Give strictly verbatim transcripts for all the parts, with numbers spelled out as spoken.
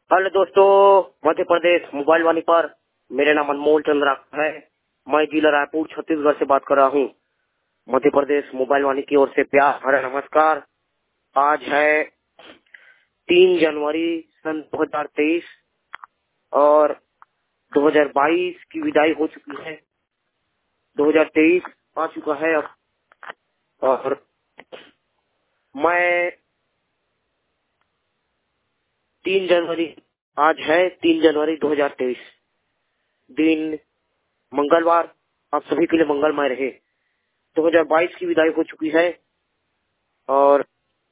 Hello दोस्तों, Madhya Pradesh mobile वाणी पर मेरा नाम अनमोल चंद्रा है। मैं जिला रायपुर छत्तीसगढ़ से बात कर रहा हूँ। मध्य प्रदेश मोबाइल वाणी की ओर से प्यार भरा नमस्कार। आज है तीन जनवरी सन दो हजार तेईस और दो हजार बाईस की विदाई हो चुकी है। दो हजार तेईस आ चुका है अब। और मैं तीन जनवरी आज है तीन जनवरी दो हजार तेईस दिन मंगलवार। आप सभी के लिए मंगलमय रहे। दो हजार बाईस की विदाई हो चुकी है और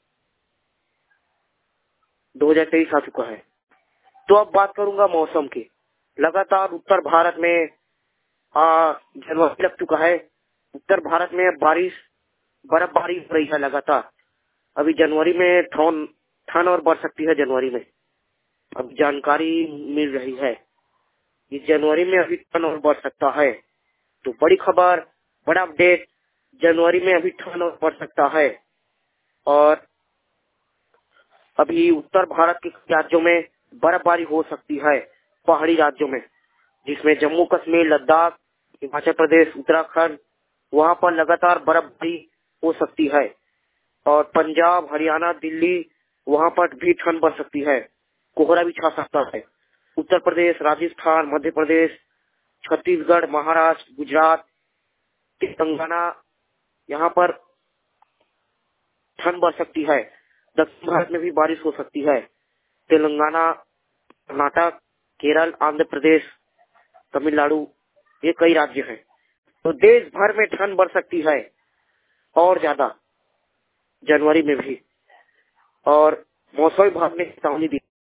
दो हजार तेईस आ चुका है। तो अब बात करूंगा मौसम की। लगातार उत्तर भारत में आ, जनवरी लग चुका है। उत्तर भारत में अब बारिश बर्फबारी हो रही है लगातार। अभी जनवरी में ठंड ठंड और बढ़ सकती है। जनवरी में अब जानकारी मिल रही है कि जनवरी में अभी ठंड और बढ़ सकता है। तो बड़ी खबर, बड़ा अपडेट, जनवरी में अभी ठंड और बढ़ सकता है। और अभी उत्तर भारत के राज्यों में बर्फबारी हो सकती है। पहाड़ी राज्यों में, जिसमें जम्मू कश्मीर, लद्दाख, हिमाचल प्रदेश, उत्तराखंड, वहां पर लगातार बर्फबारी हो सकती है। और पंजाब, हरियाणा, दिल्ली, वहां पर भी ठंड बढ़ सकती है। कोहरा भी छा सकता है। उत्तर प्रदेश, राजस्थान, मध्य प्रदेश, छत्तीसगढ़, महाराष्ट्र, गुजरात, तेलंगाना, यहाँ पर ठंड बढ़ सकती है। दक्षिण भारत में भी बारिश हो सकती है। तेलंगाना, कर्नाटक, केरल, आंध्र प्रदेश, तमिलनाडु, ये कई राज्य हैं। तो देश भर में ठंड बढ़ सकती है और ज्यादा, जनवरी में भी। और मौसम विभाग ने चेतावनी दी।